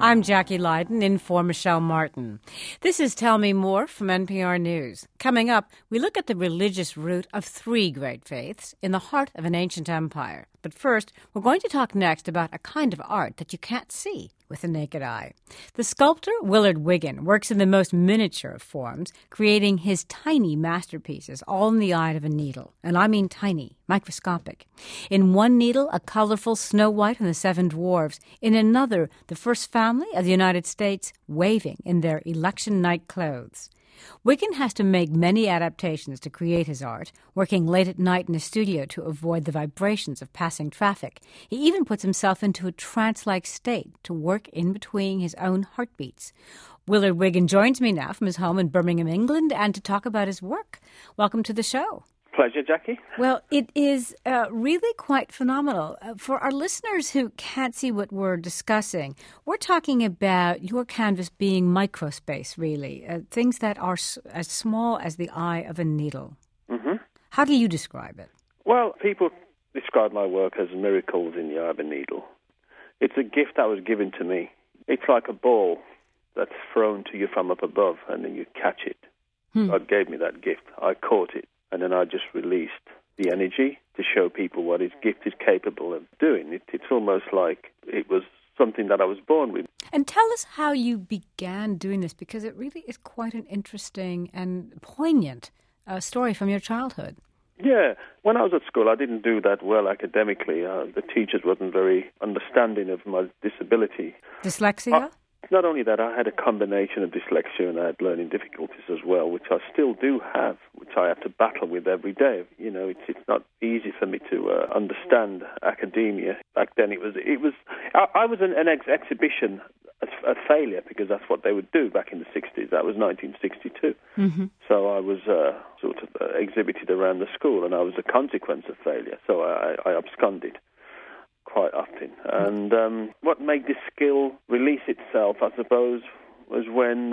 I'm Jackie Leiden in for Michelle Martin. This is Tell Me More from NPR News. Coming up, we look at the religious root of three great faiths in the heart of an ancient empire. But first, we're going to talk next about a kind of art that you can't see with the naked eye. The sculptor Willard Wiggin works in the most miniature of forms, creating his tiny masterpieces all in the eye of a needle. And I mean tiny, microscopic. In one needle, a colorful Snow White and the Seven Dwarfs. In another, the first family of the United States waving in their election night clothes. Wiggin has to make many adaptations to create his art, working late at night in a studio to avoid the vibrations of passing traffic. He even puts himself into a trance-like state to work in between his own heartbeats. Willard Wiggin joins me now from his home in Birmingham, England, and to talk about his work. Welcome to the show. Pleasure, Jackie. Well, it is really quite phenomenal. For our listeners who can't see what we're discussing, we're talking about your canvas being microspace, really, things that are as small as the eye of a needle. Mm-hmm. How do you describe it? Well, people describe my work as miracles in the eye of a needle. It's a gift that was given to me. It's like a ball that's thrown to you from up above, and then you catch it. God gave me that gift. I caught it. And then I just released the energy to show people what his gift is capable of doing. It's almost like it was something that I was born with. And tell us how you began doing this, because it really is quite an interesting and poignant story from your childhood. Yeah. When I was at school, I didn't do that well academically. The teachers wasn't very understanding of my disability. Dyslexia? Not only that, I had a combination of dyslexia and I had learning difficulties as well, which I still do have, which I have to battle with every day. You know, it's not easy for me to understand academia. Back then I was an exhibition, a failure, because that's what they would do back in the 60s. That was 1962. Mm-hmm. So I was sort of exhibited around the school, and I was a consequence of failure. So I absconded quite often. And what made this skill release itself, I suppose, was when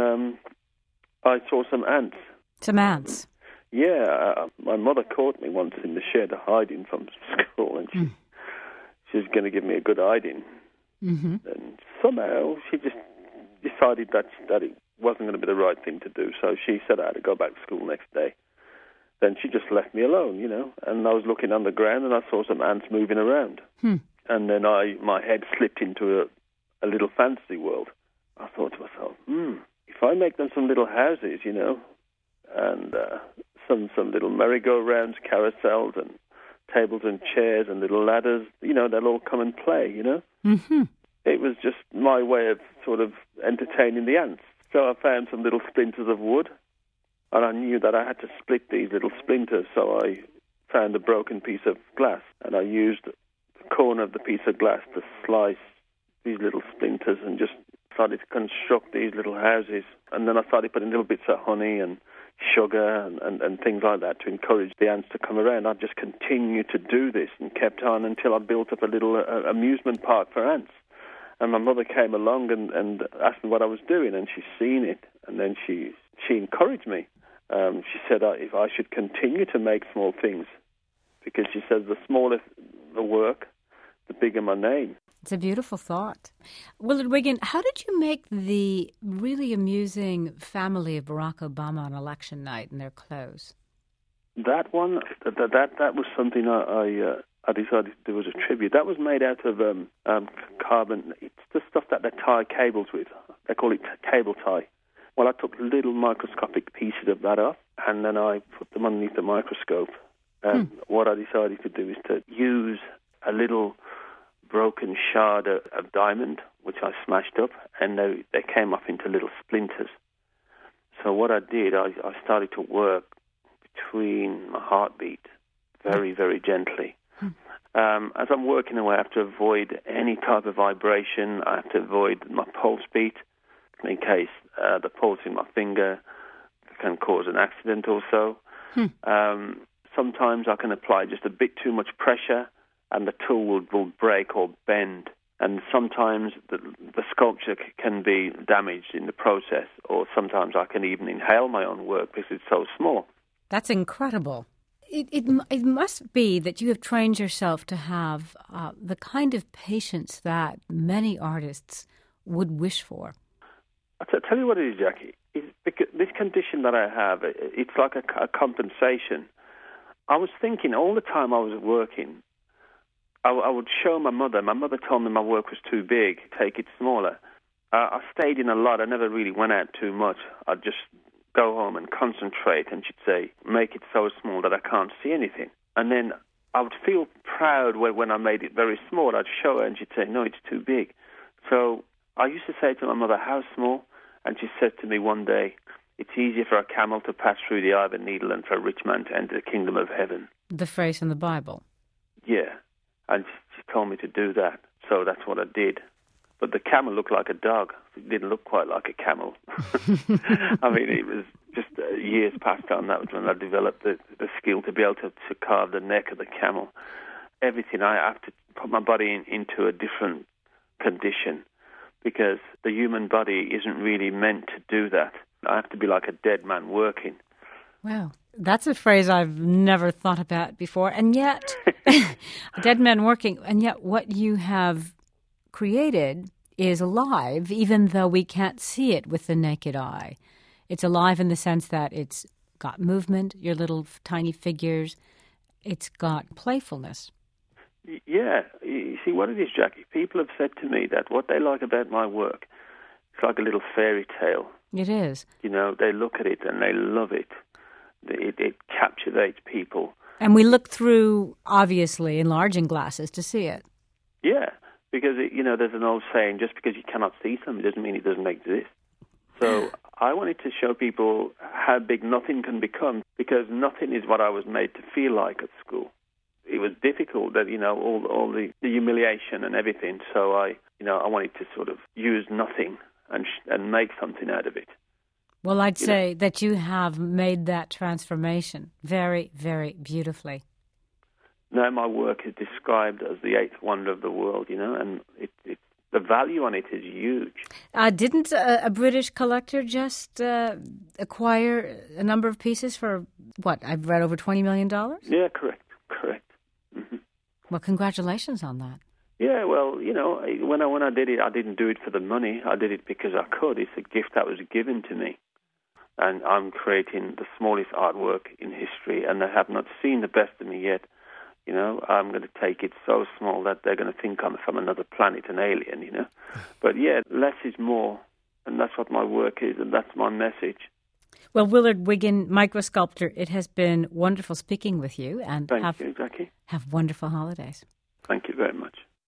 I saw some ants. Some ants? Yeah. My mother caught me once in the shed hiding from school, and she was going to give me a good hiding. Mm-hmm. And somehow she just decided that it wasn't going to be the right thing to do, so she said I had to go back to school next day. Then she just left me alone, you know, and I was looking on the ground and I saw some ants moving around. And then my head slipped into a little fantasy world. I thought to myself, if I make them some little houses, you know, and some little merry-go-rounds, carousels, and tables and chairs and little ladders, you know, they'll all come and play, you know. Mm-hmm. It was just my way of sort of entertaining the ants. So I found some little splinters of wood, and I knew that I had to split these little splinters, so I found a broken piece of glass, and I used corner of the piece of glass to slice these little splinters and just started to construct these little houses. And then I started putting little bits of honey and sugar and things like that to encourage the ants to come around. I just continued to do this and kept on until I built up a little amusement park for ants. And my mother came along and asked me what I was doing, and she's seen it, and then she encouraged me. She said if I should continue to make small things, because she says the smaller the work, the bigger my name. It's a beautiful thought. Willard Wiggin, how did you make the really amusing family of Barack Obama on election night in their clothes? That one, that was something I decided to do as a tribute. That was made out of carbon. It's the stuff that they tie cables with. They call it cable tie. Well, I took little microscopic pieces of that off, and then I put them underneath the microscope. And what I decided to do is to use a little broken shard of diamond, which I smashed up, and they came off into little splinters. So what I did, I started to work between my heartbeat very, very gently. As I'm working away, I have to avoid any type of vibration. I have to avoid my pulse beat, in case the pulse in my finger can cause an accident or so. Sometimes I can apply just a bit too much pressure and the tool will break or bend. And sometimes the sculpture can be damaged in the process, or sometimes I can even inhale my own work because it's so small. That's incredible. It must be that you have trained yourself to have the kind of patience that many artists would wish for? I'll tell you what it is, Jackie. It's because this condition that I have, it's like a compensation. I was thinking all the time I was working, I would show my mother. My mother told me my work was too big, take it smaller. I stayed in a lot. I never really went out too much. I'd just go home and concentrate, and she'd say, make it so small that I can't see anything. And then I would feel proud when I made it very small. I'd show her, and she'd say, no, it's too big. So I used to say to my mother, how small? And she said to me one day, it's easier for a camel to pass through the eye of a needle than for a rich man to enter the kingdom of heaven. The phrase in the Bible. Yeah. And she told me to do that. So that's what I did. But the camel looked like a dog. It didn't look quite like a camel. I mean, it was just years past on that was when I developed the skill to be able to carve the neck of the camel. Everything, I have to put my body into a different condition because the human body isn't really meant to do that. I have to be like a dead man working. Wow. That's a phrase I've never thought about before. And yet, dead man working, and yet what you have created is alive, even though we can't see it with the naked eye. It's alive in the sense that it's got movement, your little tiny figures. It's got playfulness. Yeah. You see, what it is, Jackie, people have said to me that what they like about my work, it's like a little fairy tale. It is. You know, they look at it and they love it. It captivates people. And we look through, obviously, enlarging glasses to see it. Yeah, because, there's an old saying, just because you cannot see something doesn't mean it doesn't exist. So I wanted to show people how big nothing can become, because nothing is what I was made to feel like at school. It was difficult, that all the humiliation and everything. So I wanted to sort of use nothing and make something out of it. Well, I'd say that you have made that transformation very, very beautifully. Now my work is described as the eighth wonder of the world, and the value on it is huge. Didn't a British collector just acquire a number of pieces for, what, I've read over $20 million? Yeah, correct. Mm-hmm. Well, congratulations on that. Yeah, well, when I did it, I didn't do it for the money. I did it because I could. It's a gift that was given to me. And I'm creating the smallest artwork in history, and they have not seen the best of me yet. I'm going to take it so small that they're going to think I'm from another planet, an alien, But yeah, less is more, and that's what my work is, and that's my message. Well, Willard Wiggin, microsculptor, it has been wonderful speaking with you. And Thank you, Jackie. Have wonderful holidays. Thank you very much.